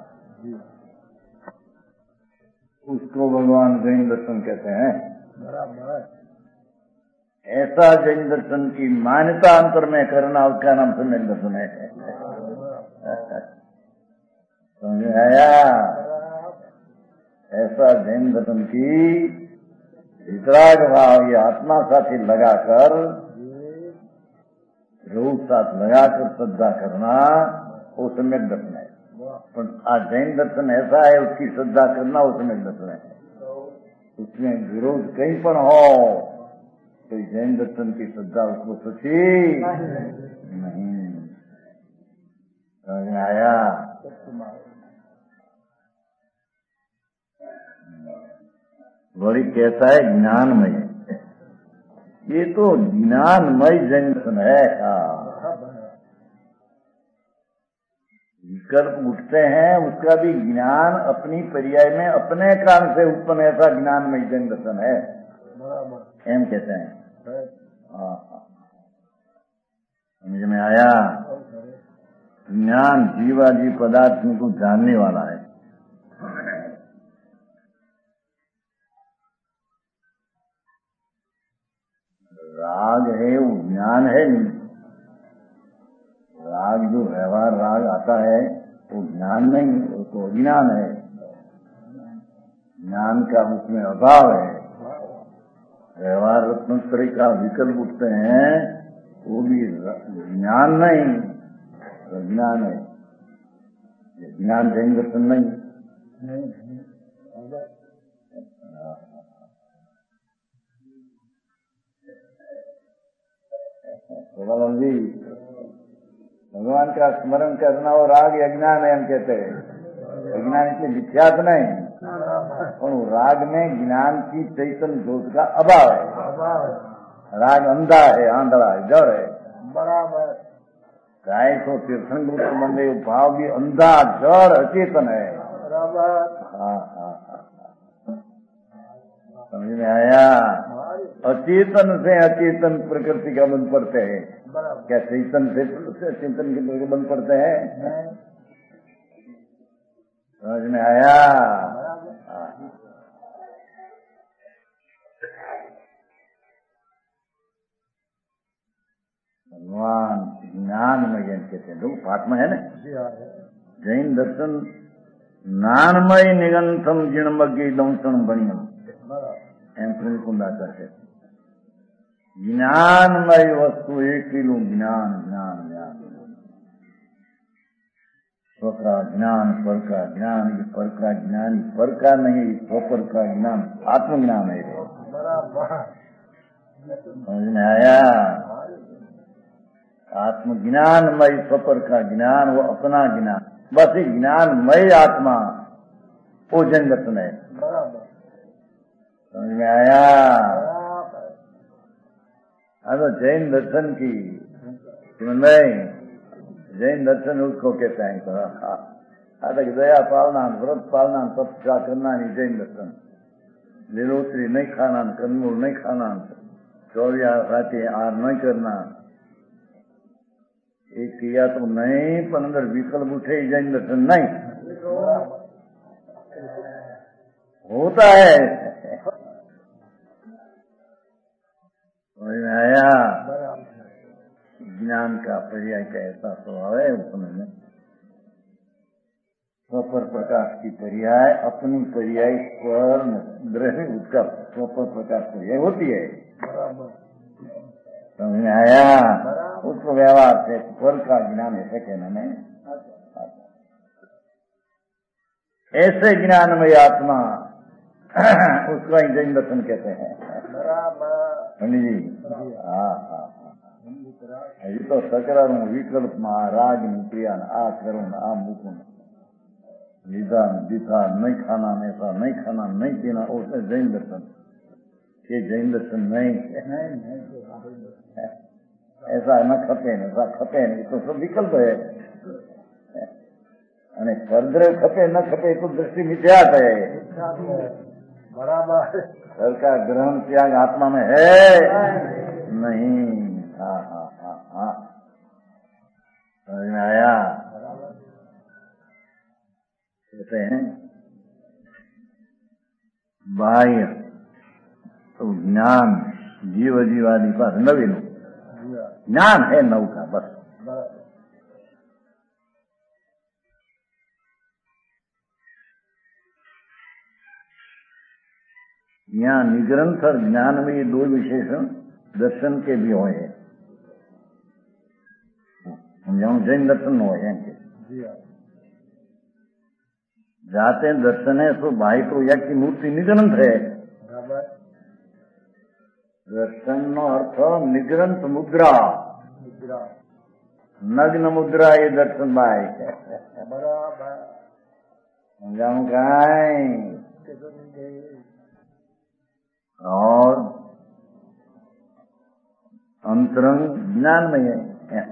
उसको भगवान जैन दर्शन कहते हैं। ऐसा जैन दर्शन की मान्यता अंतर में करना उसका नाम सम्यक दर्शन है। समझ आया? ऐसा जैन दर्शन की वितराग भाव ये आत्मा साथी लगाकर रूप साथ लगाकर श्रद्धा करना वो सम्यक दर्शन है। पर आज जैन दर्शन ऐसा है उसकी श्रद्धा करना वो सम्यक दर्शन है। उसमें विरोध कहीं पर हो तो जैन दर्शन की श्रद्धा उसको सची नहीं। समझ आया? वही कहता है ज्ञानमय, ये तो ज्ञानमय जैन दर्शन है। विकल्प उठते हैं उसका भी ज्ञान अपनी पर्याय में अपने कारण से उत्पन्न ऐसा ज्ञानमय जैन दर्शन है। एम कहते हैं। समझ में आया? ज्ञान जीवाजी पदार्थ को जानने वाला है। राग है वो ज्ञान है नहीं। राग जो व्यवहार राग आता है वो ज्ञान नहीं, वो तो अज्ञान है। ज्ञान का उसमें अभाव है। व्यवहार रत्नोत्तरी का विकल्प उठते हैं वो भी ज्ञान नहीं, अज्ञान है। ज्ञान जैन दर्शन नहीं। जी भगवान का स्मरण करना और राग अज्ञान है हम कहते हैं। अज्ञान इसलिए मिथ्यात नहीं और राग में ज्ञान की चैतन्य दोष का अभाव है। राग अंधा है, आंधड़ा है, जड़ है। बराबर चाहे तो तीर्थंकर मंदिर भाव भी अंधा जड़ अचेतन है। बराबर। समझ में आया? अचेतन से अचेतन प्रकृति का बंध पड़ते हैं। क्या चेतन से अचेतन के बंध पड़ते हैं? समझ में आया? भगवान ज्ञानमय जैन कहते हैं। लोग आत्मा है ना। जैन दर्शन ज्ञानमय निगंतम जिणमग्गी दंसन बणियम एम कुंदाचार्य कहते। ज्ञानमय वस्तु एक ही लू, ज्ञान ज्ञान ज्ञान, स्व का ज्ञान, पर का ज्ञान, ये पर का ज्ञान, पर का नहीं, स्वपर का ज्ञान आत्मज्ञान है। समझ में आया? आत्मज्ञानमय स्वपर का ज्ञान वो अपना ज्ञान, बस ये ज्ञानमय आत्मा वो जैन दर्शन है। समझ में आया? अब जैन दर्शन की नहीं, जैन दर्शन उसको कहते हैं। दया पालना, व्रत पालना, तपस्या करना नहीं जैन दर्शन। लीलोत्री नहीं खाना, कंदमूल नहीं खाना, 24 रातें आहार नहीं करना, एक किया तो नहीं, पर अंदर विकल्प उठे जैन दर्शन नहीं होता है। समझ में आया? ज्ञान का पर्याय का ऐसा स्वभाव है उपनिषद में। स्वपर प्रकाश की पर्याय अपनी पर्याय स्वर ग्रह उसका स्वपर प्रकाश पर्याय होती है। समझ में आया? उसको व्यवहार से स्वर का ज्ञान ऐसे कहना नहीं। ऐसे ज्ञानमय आत्मा उसका ही जैन दर्शन कहते हैं। पंडित जी, हाँ हाँ हाँ, ये तो सकरारू विकल्प में राग क्रिया आ करो आ मूकू લીધા દીધા नहीं खाना ऐसा नहीं खाना नहीं पीना उसमें जैन दर्शन। ये जैन दर्शन नहीं ऐसा न खपे ऐसा खपे नहीं तो सब विकल्प है। અને પરદ્રવ ખપે ન ખપે તો દૃષ્ટિ મિથ્યા है। बराबर घर का ग्रहण त्याग आत्मा में है नहीं। हाँ हाँ हाँ हाँ, समझ में आया? कहते हैं बाह्य तो ज्ञान जीव जीवादि पास नवीन ज्ञान है नव का बस। यहाँ निरंतर ज्ञान में ये दो विशेषण दर्शन के भी हुए हैं। समझाऊं? जैन दर्शन हुए हैं जाते दर्शन है सो भाई तो या की मूर्ति निग्रंथ है। दर्शन नो अर्थ निग्रंथ मुद्रा नग्न मुद्रा ये दर्शन भाई समझाऊं काई? और अंतरंग ज्ञानमय है।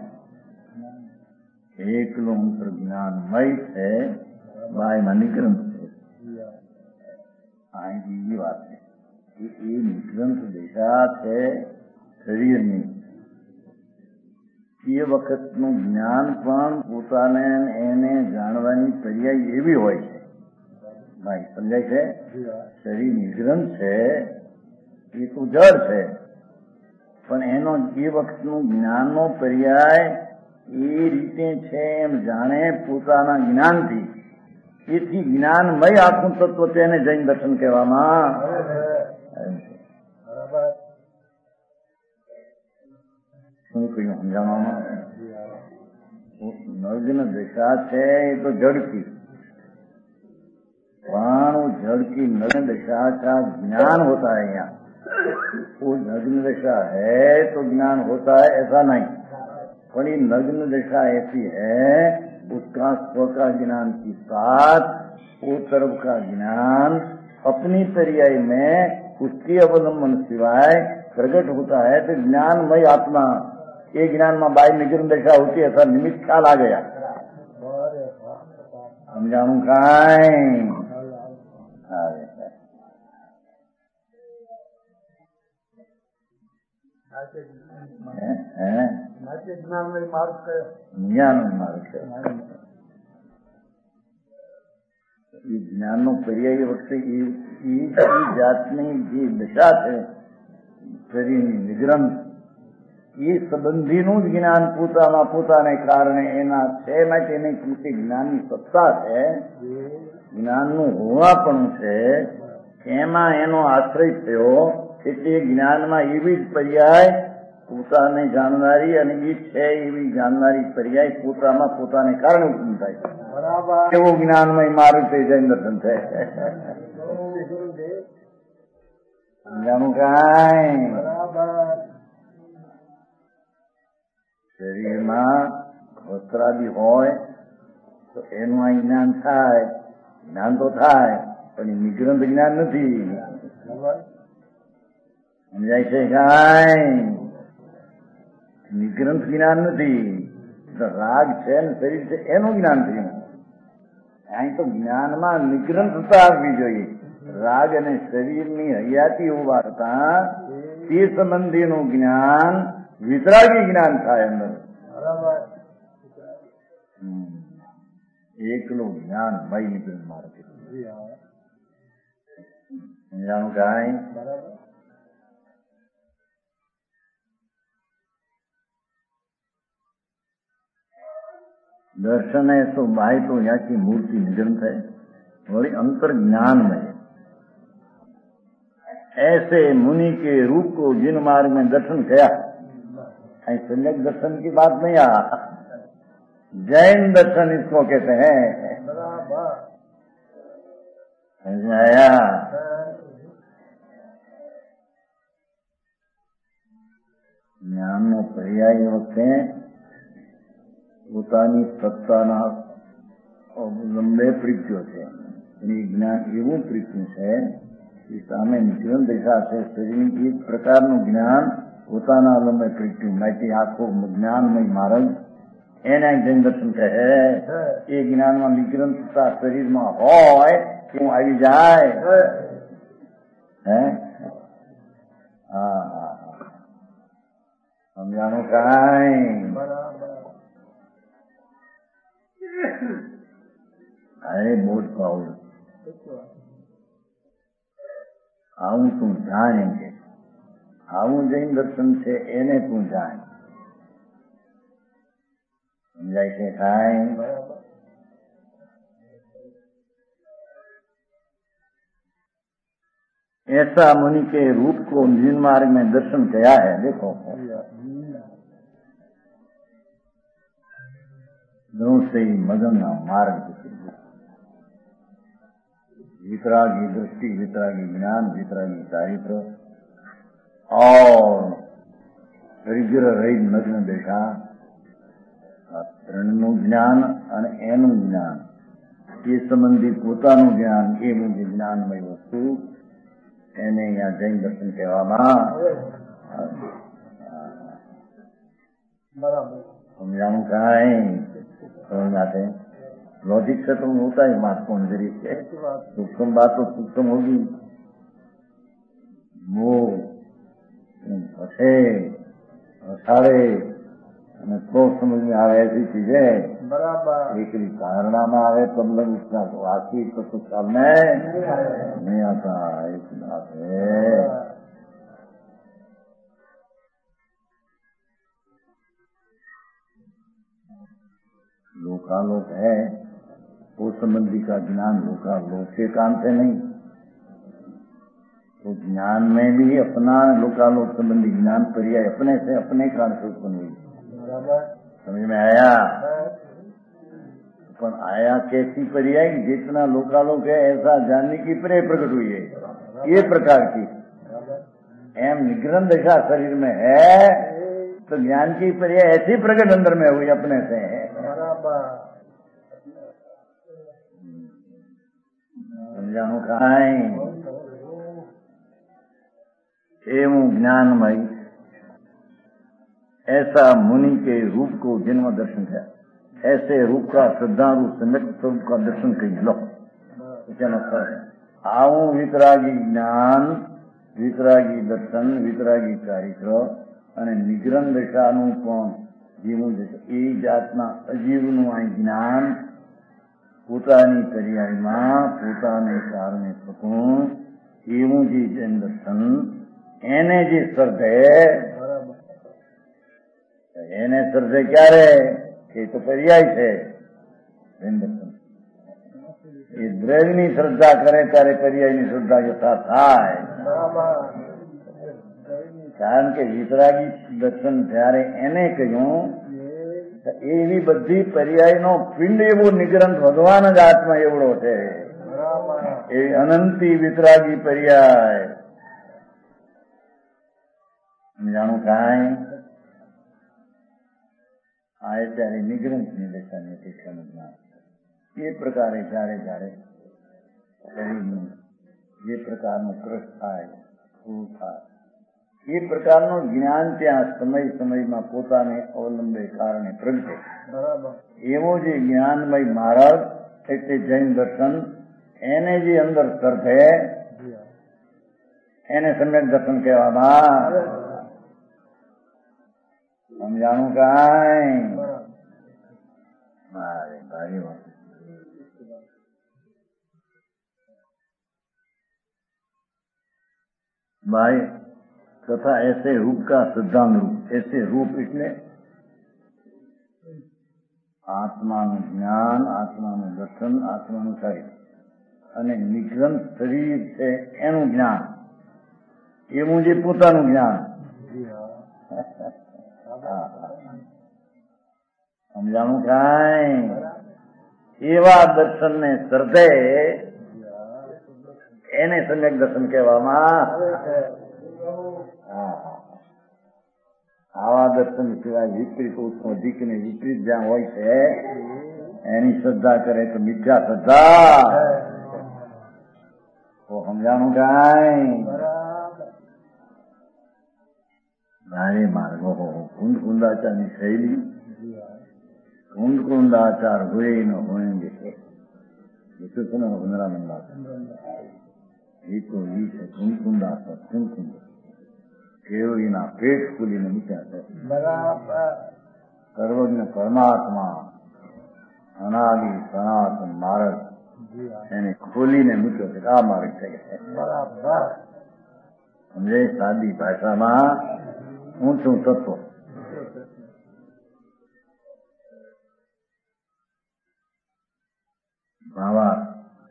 एक किलोमीटर ज्ञानमय है बाय निग्रंथ है। ये बात है ये निग्रंथ दिशा है शरीर में ये वक्त નું જ્ઞાન પણ પોતાને એને જાણવાની પર્યાય એવી હોય છે। ભાઈ સમજાય છે? શરીર નિગ્રંથ છે એ તો જળ છે પણ એનો એ વખતનું જ્ઞાનનો પર્યાય એ રીતે છે એમ જાણે પોતાના જ્ઞાનથી એથી જ્ઞાનમય આખું તત્વ તેને જૈન દર્શન કહેવામાં શું કહ્યું સમજાવવામાં? નગ્ન દશા છે એ તો જળ की प्राणु जड़ की नग्न दशा का ज्ञान होता है। यहाँ वो नग्न दशा है तो ज्ञान होता है ऐसा नहीं, पर ये नग्न दशा ऐसी है उसका स्व का ज्ञान के साथ वो तरफ का ज्ञान अपनी पर्याय में उसके अवलंबन सिवाय प्रकट होता है तो ज्ञानमय आत्मा ये ज्ञान में बाई निग्रह दशा होती है ऐसा निमित्त ख्याल आ गया। समझाऊं काई? જ્ઞાન નો પર્યાય વખતે જાતની જે દશા છે શરીરની નિગ્રંથ એ સંબંધીનું જ જ્ઞાન પોતાને કારણે એના છે માટે એની પૂરતી જ્ઞાનની સત્તા છે જ્ઞાનનું હોવાપણું છે એમાં એનો આશ્રય થયો એટલે જ્ઞાનમાં એવી જ પર્યાય પોતાને જાણનારી અને એ છે એવી જાણનારી પર્યાય પોતામાં પોતાને કારણે ઉત્પન્ન થાય છે। એવું જ્ઞાનમય મારું તે જૈન દર્શન છે। સમજાણું કાંઈ? શરીરમાં વસ્ત્રાદિ હોય તો એનું આ જ્ઞાન થાય જ્ઞાન તો થાય પણ નિગ્રંથ જ્ઞાન નથી। સમજાય છે કાંઈ? નિગ્રંથ જ્ઞાન નથી। રાગ છે ને શરીર છે એનું જ્ઞાન થયું। અહીં તો જ્ઞાનમાં નિગ્રંથતા આવવી જોઈએ। રાગ અને શરીરની હયાતી હોવાતા તે સંબંધીનું જ્ઞાન વિતરાગી જ્ઞાન થાય અંદર। એકલું જ્ઞાન મય નિગ્રહ માર્ગ સમજાણું કાંઈ? दर्शन है तो बाह्य तो यहाँ की मूर्ति निग्रंथ है और अंतर ज्ञानमय है। ऐसे मुनि के रूप को जिन मार्ग में दर्शन किया, सम्यक दर्शन की बात नहीं आ, जैन दर्शन इसको कहते हैं। समझ में आया? જ્ઞાન નો પર્યાય વખતે પોતાની સત્તાના અવલંબે પ્રીત્યો છે. જ્ઞાન એવું પ્રીત્યું છે કે સામે જીવન દિશા છે શરીરની એક પ્રકારનું જ્ઞાન પોતાના અવલંબે પ્રીત્યું માટે આખો જ્ઞાનમય માર્ગ એને જૈન દર્શન કહે. એ જ્ઞાનમાં નિગ્રંથતા શરીરમાં હોય એવું આવી જાય. હે હા સમજાણું કાંઈ? અરે બોધ પાઉલ આવું તું જાણેંગે, આવું જૈન દર્શન છે એને તું જાણ. સમજાય છે કાંઈ? ऐसा मुनि के रूप को जिन मार्ग में दर्शन किया है, देखो से ही मदन मार्ग वितरागी दृष्टि, वितरागी ज्ञान, वितरागी चारित्र और विग्रह रहित नग्न देखा ત્રણનું જ્ઞાન અને એનું જ્ઞાન એ સંબંધી પોતાનું જ્ઞાન એ મુજબ જ્ઞાનમય વસ્તુ એને અહીંયા જૈન દર્શન કહેવામાં. समझाऊं कांई? समझाते लॉजिक से तुम होता ही बात कौन जरिए है, सूक्ष्म बात तो सूक्ष्म होगी. वो असाड़े तो समझ में आवे ऐसी चीजें बराबर एक धारणा में आवे तो मतलब इसका वाकई तो कुछ सामने नहीं आता. एक बात है. लोकालोक है वो संबंधी का ज्ञान लोकालोक के काम से नहीं, तो ज्ञान में भी अपना लोकालोक संबंधी ज्ञान पर्याय अपने से अपने कारण से उत्पन्न हुई. समझ में आया? पर आया कैसी पर्याय? जितना लोकालोक है ऐसा जानने की पर्याय प्रकट हुई है ये प्रकार की. एम निग्रह दशा शरीर में है तो ज्ञान की पर्याय ऐसी प्रकट अंदर में हुई अपने से. समझाऊं कांई? एवं ज्ञानमय ऐसा मुनि के रूप को जन्म दर्शन है. ऐसे रूप का श्रद्धालु सम्यक स्वरूप का दर्शन कर लो. आऊं वितरागी ज्ञान, वितरागी दर्शन, वितरागी चारित्र અને નિગ્રહ દશાનું પણ જીવવું છે. એ જાતના અજીવનું આ જ્ઞાન પોતાની પર્યાયમાં પોતાને કારણે થતું એવું જે જૈન દર્શન એને જે સર્જે એને સર્જે ક્યારે? એ તો પર્યાય છે જૈન દર્શન. એ દ્રવ્યની શ્રદ્ધા કરે ત્યારે પર્યાયની શ્રદ્ધા યથા થાય. કારણ કે વિતરાગી દર્શન ત્યારે એને કહ્યું એવી બધી પર્યાયનો પિંડ એવો નિગ્રંથ ભગવાન જ આત્મા એવડો છે. એ અનંતી વિતરાગી પર્યાય. જાણું કાંઈ? આ ત્યારે નિગ્રંથની દશાની શિક્ષણમાં એ પ્રકારે જ્યારે જ્યારે શરીરનું જે પ્રકારનું કૃષ થાય શું થાય એ પ્રકારનું જ્ઞાન ત્યાં સમય સમયમાં પોતાને અવલંબે કારણે પ્રગટે. એવો જે જ્ઞાનમય માર્ગ એટલે જૈન દર્શન એને જે અંદર સર્જે એને સમ્યક દર્શન કહેવામાં. સમજાણું કાંઈ? મારે ભારી વાત बाह्य तथा ऐसे रूप का सिद्धांत रूप। ऐसे रूप એટલે આત્માનું જ્ઞાન, આત્માનું દર્શન, આત્માનું શરીર અને નિગ્રંથ શરીર છે એનું જ્ઞાન, એવું જે પોતાનું જ્ઞાન. સમજાણું કાંઈ? એવા દર્શનને શ્રદ્ધે એને સમ્યક દર્શન કહેવામાં. આવા દર્શન સિવાય વિપરીત અધિક ને વિપરીત જ્યાં હોય છે એની શ્રદ્ધા કરે તો મિથ્યા શ્રદ્ધા. તો સમજાણું કાંઈ? ભારે માર્ગો કુંદ કુંદાચારની શૈલી કુંદ કુંદાચાર હોય ન હોયંગે વિષ્ણુ વંદનામંદા એ તો ઈ છે કુંદ કુંદાચાર કુંદ કુંદ કેવળીના પેટ ખુલીને મૂક્યા છે. સર્વજ્ઞ પરમાત્મા અનાદિ સનાતન માર્ગ એને ખોલીને મૂક્યો છે. આ માર્ગ છે. સમજે? સાદી ભાષામાં ઊંચું તત્વ. ભાવાર્થ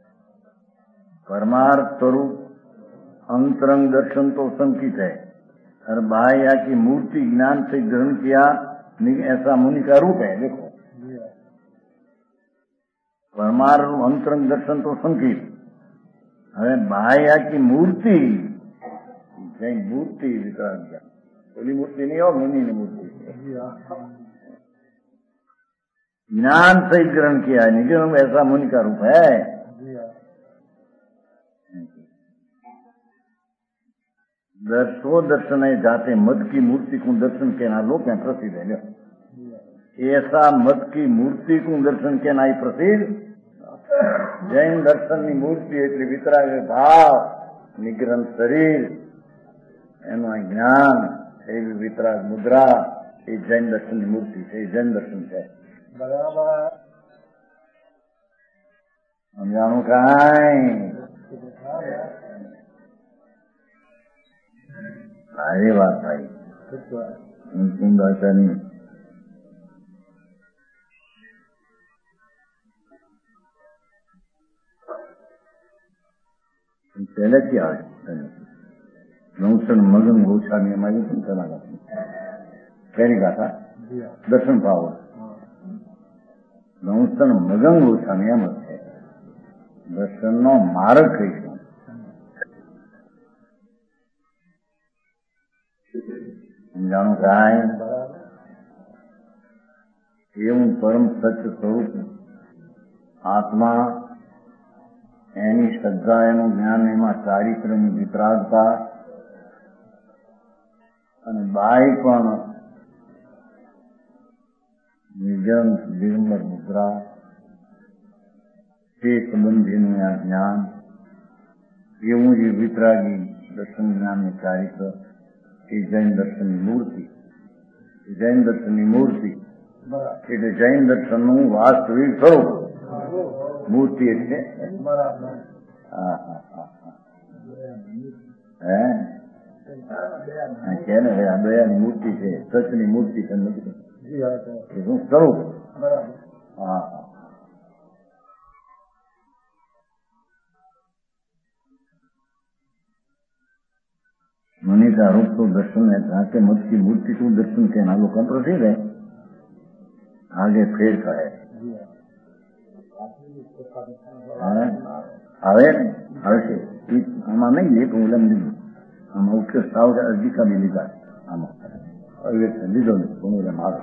परमार्थ स्वरूप अंतरंग दर्शन तो संकित है और बाह्य की मूर्ति ज्ञान से ग्रहण किया ऐसा मुनि का रूप है. देखो परमार्थ अंतरंग दर्शन तो संकित, હવે બાહ્ય की मूर्ति मूर्ति वितरण बोली मूर्ति नहीं हो, मुनि ने मूर्ति ज्ञान से ग्रहण किया निग्रह ऐसा मुनि का रूप है. दर्शो दर्शन है जाते मद की मूर्ति को दर्शन के ना लोग हैं प्रसिद्ध है. ऐसा मद की मूर्ति को दर्शन के ना ही प्रसिद्ध. जैन दर्शन की मूर्ति એટલે વિતરાગ ભાવ નિગ્રહ શરીર એનું જ્ઞાન એવી વિતરાગ મુદ્રા એ જૈન દર્શન ની મૂર્તિ છે. જૈન દર્શન છે. બરાબર સમજાણું કાંઈ? સારી વાત ભાઈ. કુંદાચારની પહેલે થી આવે નવસન મગન ગોસ્વામી અમારી પણ કલા પહેલી ગાથા દર્શન પાવો. નવસન મગન ગોસ્વામી એમ જ છે. દર્શનનો માર્ગ કહીશું. સમજાણું કાંઈ? એવું પરમ સત્ય સ્વરૂપ આત્મા એની શ્રદ્ધા એનું જ્ઞાન એમાં ચારિત્ર્યની વિતરાગતા અને બાય પણ નિગંત દિગંબર મુદ્રા તે સંબંધીનું આ જ્ઞાન એવું જે વિતરાગી દર્શન જ્ઞાનનું ચારિત્ર એ જૈન દર્શનની મૂર્તિ. જૈન દર્શનની મૂર્તિ એટલે જૈન દર્શનનું વાસ્તવિક સ્વરૂપ મૂર્તિ એટલે કે ને આ દયાની મૂર્તિ છે, સચની મૂર્તિ છે શું સ્વરૂપ. હા मुनि का रूप तो दर्शन है. जहाँ के मत की मूर्ति को दर्शन के ना लोग प्रसिद्ध है. आगे फेर का है હવે આમાં નહીં એક ઉલમ લીધું. આમાં ઉત્કર સાવ અરજી કા બી લીધા. આમાં લીધો ઉલમ આવે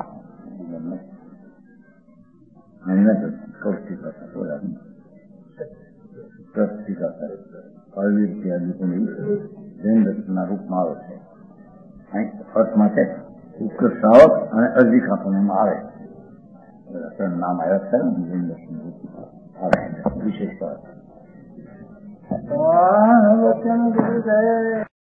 જૈન દર્શનના રૂપમાં આવે છે. અર્થમાં છે ઉત્કર શ્રાવક અને અરજી ખાપણ એમાં આવે. નામ આવ્યા છે જૈન દર્શન આવે વિશેષતા.